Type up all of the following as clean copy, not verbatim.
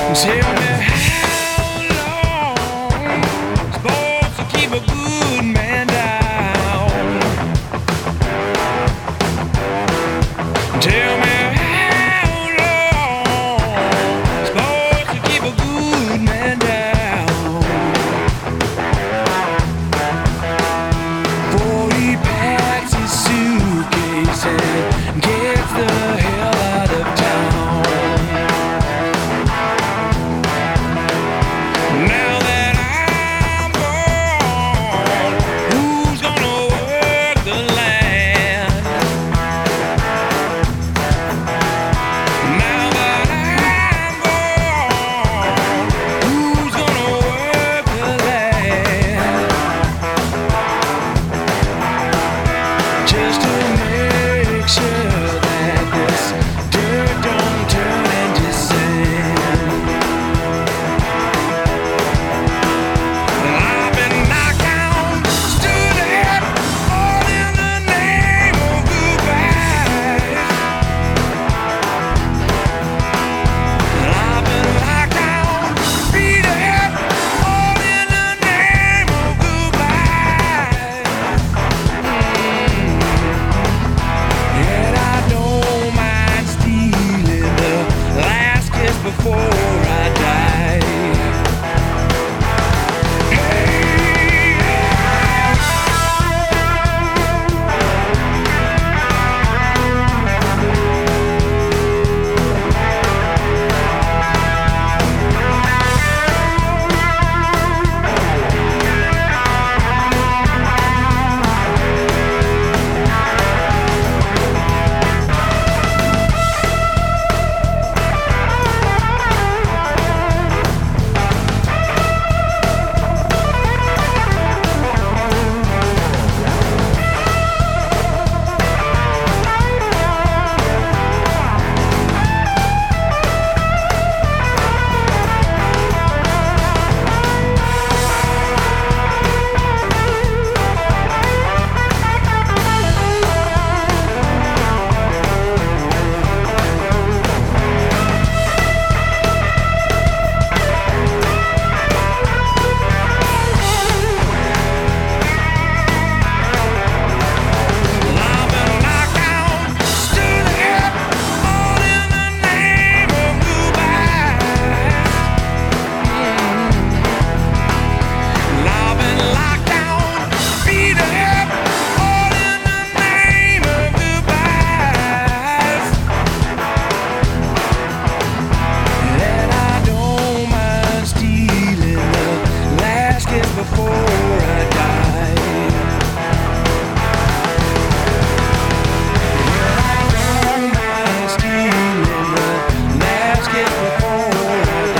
Tell me how long supposed to keep a good man down. Tell me how long supposed to keep a good man down. Before he packs his suitcase and gets the hell out of town. Now that I'm gone, who's gonna work the land? Now that I'm gone, who's gonna work the land? Just to make sure that this dirt don't turn into sand. I've been knocked down, stood up, all in the name of goodbye. I've been knocked down, beat up, all in the name of goodbye. Yet I don't mind stealing the last kiss before I die. Before I die, I don't mind stealing the last kiss before I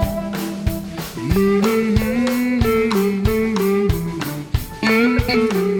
Mm-hmm.